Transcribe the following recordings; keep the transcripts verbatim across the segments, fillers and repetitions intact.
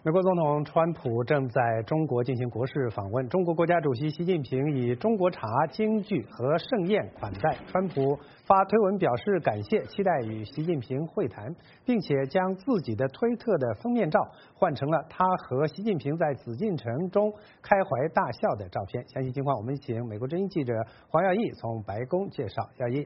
美国总统川普正在中国进行国事访问，中国国家主席习近平以中国茶、京剧和盛宴款待川普，发推文表示感谢，期待与习近平会谈，并且将自己的推特的封面照换成了他和习近平在紫禁城中开怀大笑的照片。详细情况，我们请美国之音记者黄耀义从白宫介绍。耀义。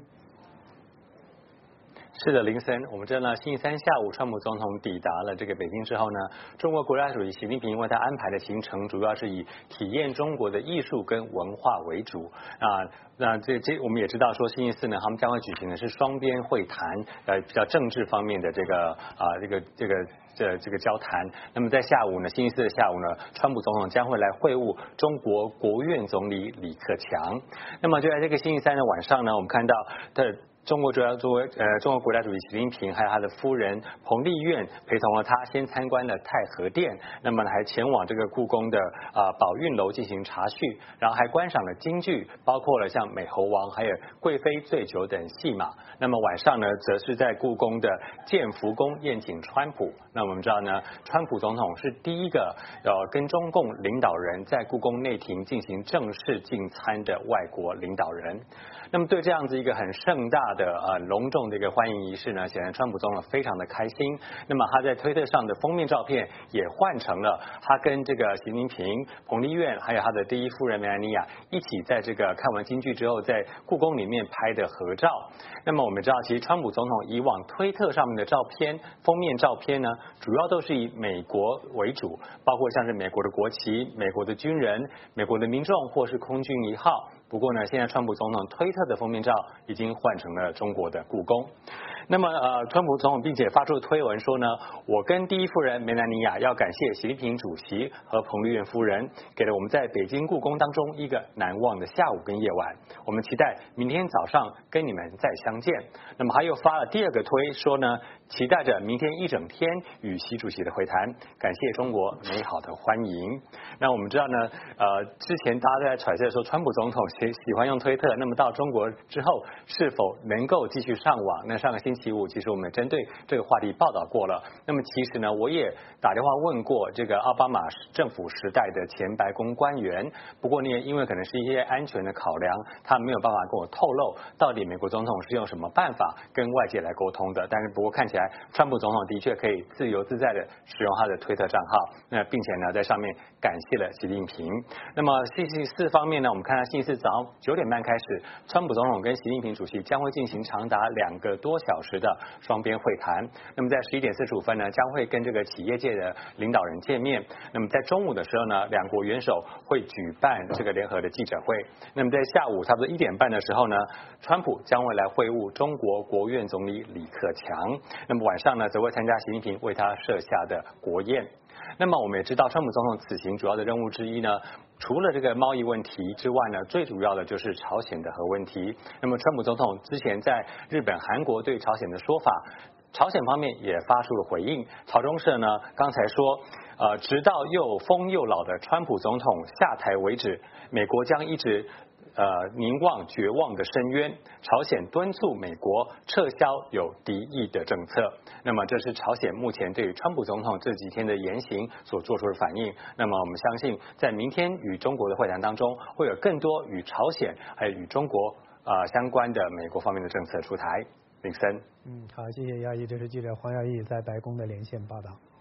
是的，林森，我们知道呢，星期三下午，川普总统抵达了这个北京之后呢，中国国家主席习近平为他安排的行程主要是以体验中国的艺术跟文化为主啊。那这这我们也知道说，星期四呢，他们将会举行的是双边会谈，呃，比较政治方面的这个啊这个这个这这个交谈。那么在下午呢，星期四的下午呢，川普总统将会来会晤中国国务院总理李克强。那么就在这个星期三的晚上呢，我们看到的。中国主要作为呃中国国家主席习近平还有他的夫人彭丽媛陪同了他先参观了太和殿，那么还前往这个故宫的啊、呃、宝运楼进行茶叙，然后还观赏了京剧，包括了像美猴王还有贵妃醉酒等戏码。那么晚上呢，则是在故宫的建福宫宴请川普。那我们知道呢，川普总统是第一个呃跟中共领导人在故宫内廷进行正式进餐的外国领导人。那么对这样子一个很盛大的呃隆重的一个欢迎仪式呢，显然川普总统非常的开心。那么他在推特上的封面照片也换成了他跟这个习近平、彭丽媛还有他的第一夫人梅兰妮亚一起在这个看完京剧之后，在故宫里面拍的合照。那么我们知道，其实川普总统以往推特上面的照片封面照片呢，主要都是以美国为主，包括像是美国的国旗、美国的军人、美国的民众或是空军一号。不过呢，现在川普总统推特的封面照已经换成了中国的故宫。那么呃，川普总统并且发出推文说呢，我跟第一夫人梅兰妮亚要感谢习近平主席和彭丽媛夫人，给了我们在北京故宫当中一个难忘的下午跟夜晚。我们期待明天早上跟你们再相见。那么他又发了第二个推说呢，期待着明天一整天与习主席的会谈，感谢中国美好的欢迎。那我们知道呢，呃，之前大家都在揣测说，川普总统喜喜欢用推特，那么到中国之后是否能够继续上网？那上个星期五，其实我们针对这个话题报道过了。那么其实呢，我也打电话问过这个奥巴马政府时代的前白宫官员，不过呢，因为可能是一些安全的考量，他没有办法跟我透露到底美国总统是用什么办法跟外界来沟通的。但是不过看起来，川普总统的确可以自由自在的使用他的推特账号，那并且呢，在上面感谢了习近平。那么星期四方面呢，我们看到星期四早上九点半开始，川普总统跟习近平主席将会进行长达两个多小时的双边会谈。那么在十一点四十五分呢，将会跟这个企业界的领导人见面。那么在中午的时候呢，两国元首会举办这个联合的记者会。那么在下午差不多一点半的时候呢，川普将会来会晤中国国务院总理李克强。那么晚上呢，则会参加习近平为他设下的国宴。那么我们也知道，川普总统此行主要的任务之一呢，除了这个贸易问题之外呢，最主要的就是朝鲜的核问题。那么川普总统之前在日本、韩国对朝鲜的说法，朝鲜方面也发出了回应。朝中社呢刚才说，呃，直到又疯又老的川普总统下台为止，美国将一直呃凝望绝望的深渊。朝鲜敦促美国撤销有敌意的政策。那么这是朝鲜目前对于川普总统这几天的言行所做出的反应。那么我们相信，在明天与中国的会谈当中，会有更多与朝鲜还有与中国呃相关的美国方面的政策出台。林森， 嗯，好，谢谢耀义，这是记者黄耀义在白宫的连线报道。